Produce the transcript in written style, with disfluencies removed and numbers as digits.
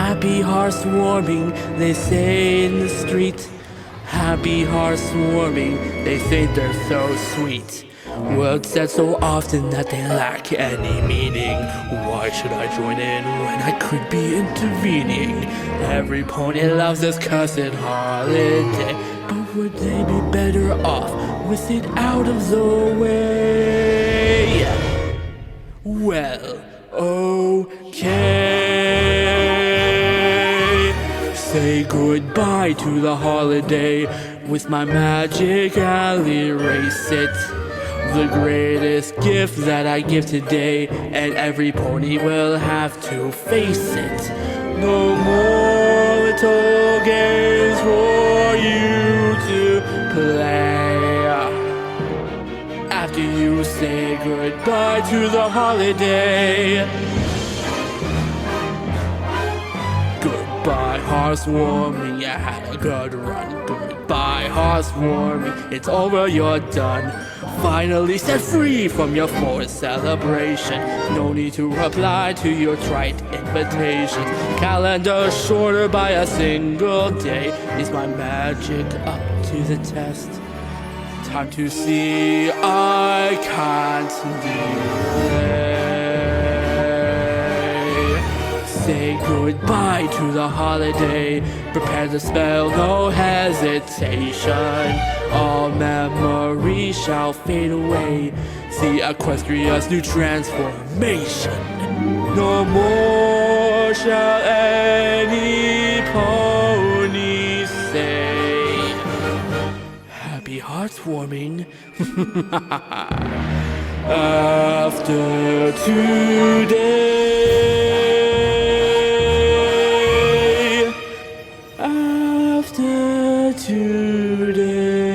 Happy hearts warming, they say in the street. Happy hearts warming, they say they're so sweet. Words said so often that they lack any meaning. Why should I join in when I could be intervening? Every pony loves this cursed holiday, but would they be better off with it out of the way? Well, okay. Say goodbye to the holiday. With my magic I'll erase it. The greatest gift that I give today, and every pony will have to face it. No more little games for you to play. After you say goodbye to the holiday. Goodbye, heartwarming, you had a good run. Goodbye, heartwarming, it's over, you're done. Finally set free from your forced celebration. No need to reply to your trite invitations. Calendar shorter by a single day. Is my magic up to the test? Time to see I can't delay. Say goodbye to the holiday. Prepare the spell, no hesitation. All memories shall fade away. See Equestria's new transformation. No more shall any pony say happy heartwarming. After today, after today.